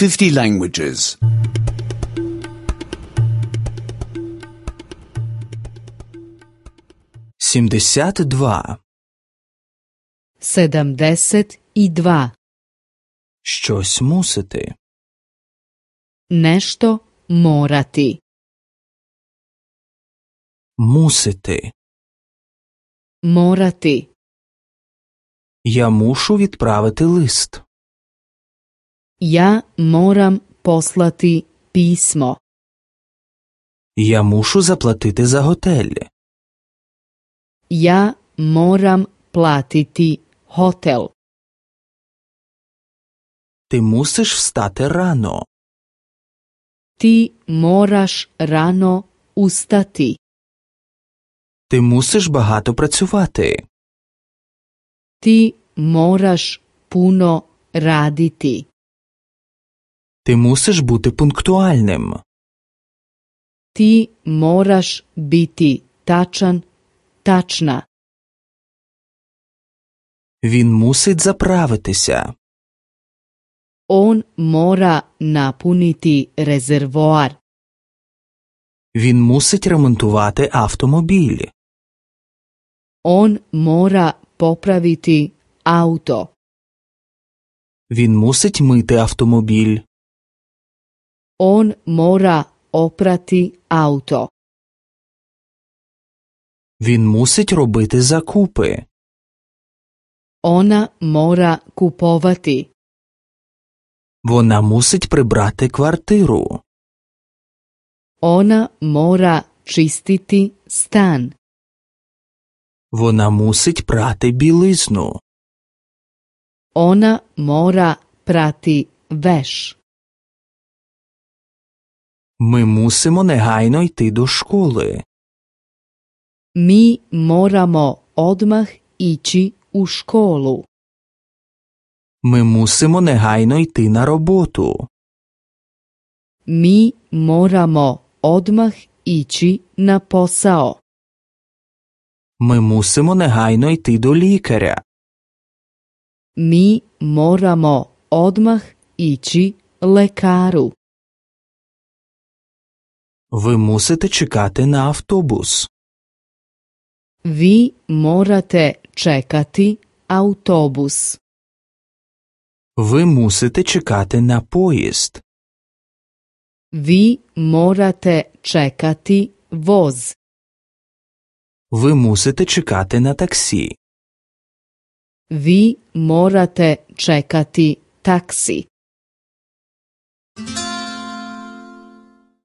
50 languages. 72. 72. Щось мусити. Nešto morati. Мусити. Morati. Я мушу відправити лист. Ja moram poslati pismo. Я мушу заплатити за готель. Ja moram platiti hotel. Ти мусиш встати рано. Ti moraš rano ustati. Ти мусиш багато працювати. Ti moraš puno raditi. Ти мусиш бути пунктуальним. Ti moraš biti tačan, tačna. Він мусить заправитися. On mora napuniti rezervoar. Він мусить ремонтувати автомобіль. On mora popraviti auto. Він мусить мити автомобіль. On mora oprati auto. Він мусить робити закупи. Ona mora kupovati. Вона мусить прибрати квартиру. Ona mora čistiti stan. Вона мусить прати білизну. Ona mora prati veš. Ми мусимо негайно йти до школи. Mi moramo odmah ići u školu. Ми мусимо негайно йти на роботу. Mi moramo odmah ići na posao. Ми мусимо негайно йти до лікаря. Mi moramo odmah ići lekaru. Ви мусите чекати на автобус. Vi morate čekati autobus. Ви мусите чекати на поїзд. Vi morate čekati voz. Ви мусите чекати на таксі. Vi morate čekati taksi.